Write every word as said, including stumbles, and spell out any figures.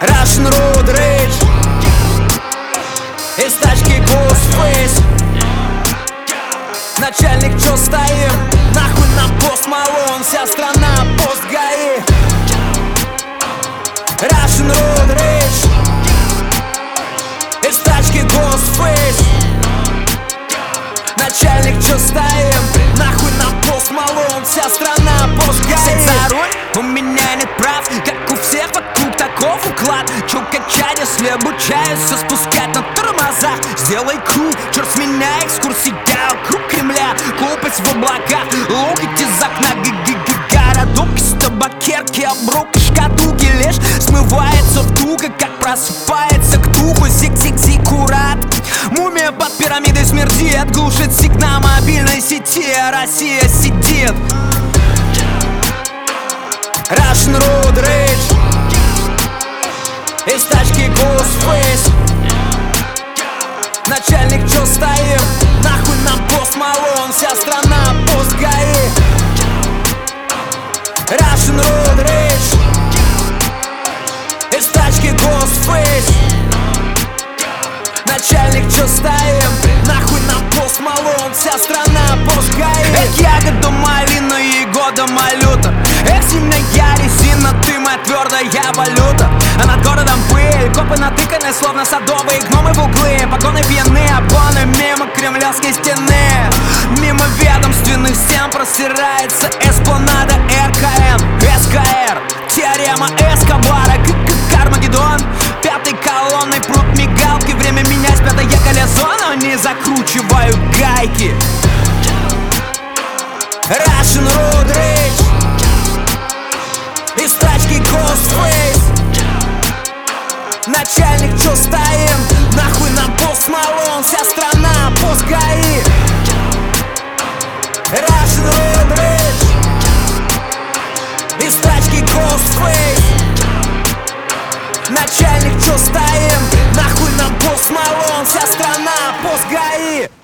Russian Road Rage. Из тачки Ghostface. Начальник, чё стоим? Нахуй на пост Малон, вся страна пост ГАИ. Russian Road Rage. Из тачки Ghostface. Начальник, чё стоим? Нахуй на пост Малон, вся страна пост ГАИ. Сядь за руль, у меня нет прав, как у всех вокруг таков уклад. Чё качать, если обучаюсь все спускать на тормозах? Сделай круг, черт с меня, экскурсия вокруг Кремля. Купать в облаках, локоть из окна г-г-г. Городок из табакерки, обрубки, шкатулки. Лишь смывается вдруг, как просыпается к духу. Зик-зик-зикурат. Мумия под пирамидой смердит, глушит сигнал мобильной сети, а Россия сидит. Russian Road Rage. Из тачки Ghostface. Начальник, чё стоим? Нахуй нам пост Малон, вся страна пост ГАИ. Russian Road Rage. Из тачки Ghostface. Начальник, чё стоим? Нахуй нам пост Малон, вся страна пост ГАИ. Эх, ягода малина и года малюта. Эх, зимняя резина, ты моя твердая валюта. А над городом пыль, копы натыканы, словно садовые гномы в углы. Погоны пьяны, обгоны мимо кремлевской стены. Мимо ведомственных стен простирается эспланада РКН, СКР, теорема Эскобара, как Армагеддон. Пятой колонной прут мигалки, время менять пятое колесо, но не закручивают гайки. Russian Road Rage. Из тачки Ghostface. Начальник, чё стоим? Нахуй нам пост Малон, вся страна пост ГАИ. Russian Road Rage. Из тачки Ghostface. Начальник, чё стоим? Нахуй нам пост Малон, вся страна пост ГАИ.